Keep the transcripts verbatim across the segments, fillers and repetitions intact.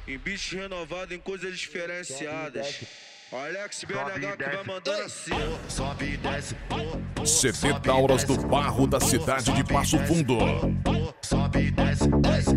Em beat renovado, em coisas diferenciadas. Alex B N H que vai mandando assim. Sobe e desce. C D Tauras do Barro da cidade de Passo Fundo. Sobe e desce, desce.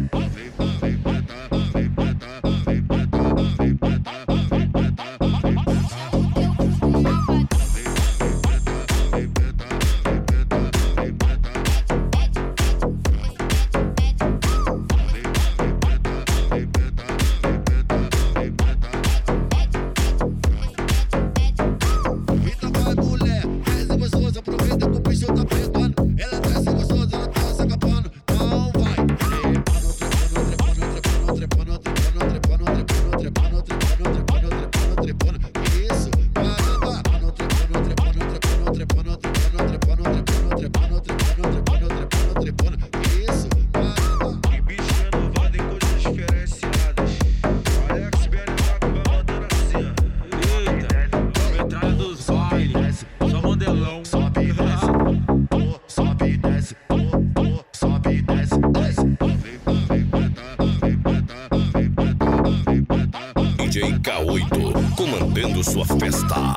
D J K oito comandando sua festa.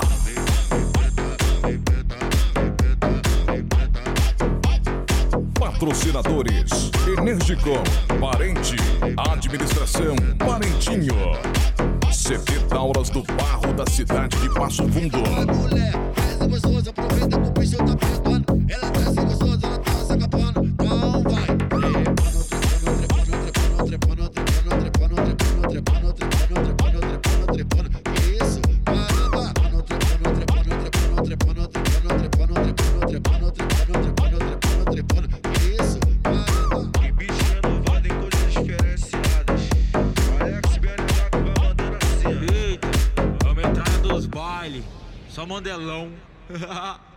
Patrocinadores: Energicom, Parente, Administração, Parentinho. C D Tauras do Barro da cidade de Passo Fundo. Só mandelão.